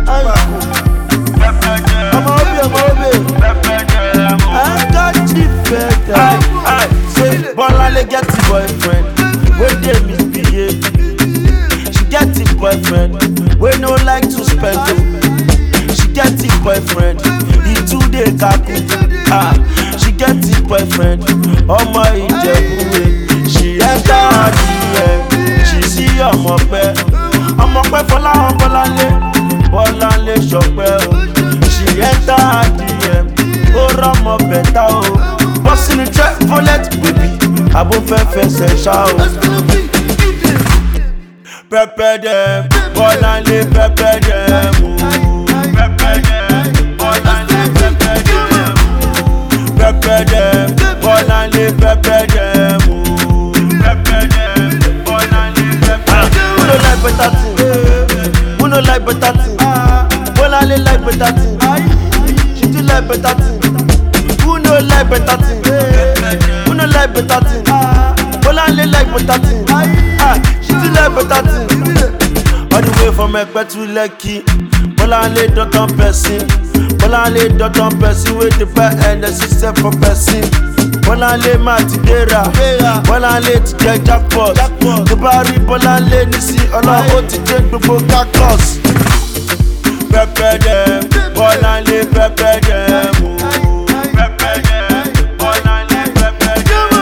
I'm say Bolale get the boyfriend, when they misbehave. She get the boyfriend, we no like to spend it. She get the boyfriend, he too dey kaku. She get the boyfriend, ọmọ Ìjẹ̀bú. She enter her DM, she see ọmọpẹ Fọláhàn Bọ́láńlé ṣọpẹ́ o. She enter her DM, ó rọ́mọ bẹ̀tà o. Bossing the track, bullet, baby. Abo fẹsẹ̀ ṣá o. Pepper them, Bọ́láńlé pepper them o. Pepper them, Bọ́láńlé pepper them o. Pepper them, Bọ́láńlé pepper them o. Pepper them, Bọ́láńlé pepper them o. Who no like better thing? Who no like better thing? Bọ́láńlé like better thing. She do like better thing. Who no like better thing? Who no like better thing? Bolale like better thing. She still like better thing. All the way from Ekpe to Lekki. Bolale don't on person. Bolale don't on person with the back and the system for person. Bolale Matidera. Bolale to get jackpot. The barry Bolale nisi Ọlọ́run ti jẹ́ gbogbo cactus. Pepper them, Bolale pepper them. Pepper them, Bolale pepper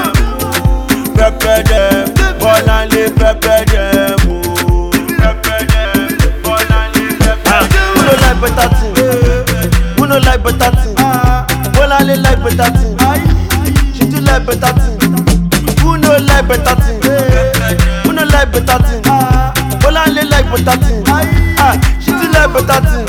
them o. Pepper them, Bolale pepper them. Who no like better thing? Who no like better thing? Bolale like better thing. She do like better thing. Who no like better thing? Who no like better thing? Bolale like better thing. She do like better thing.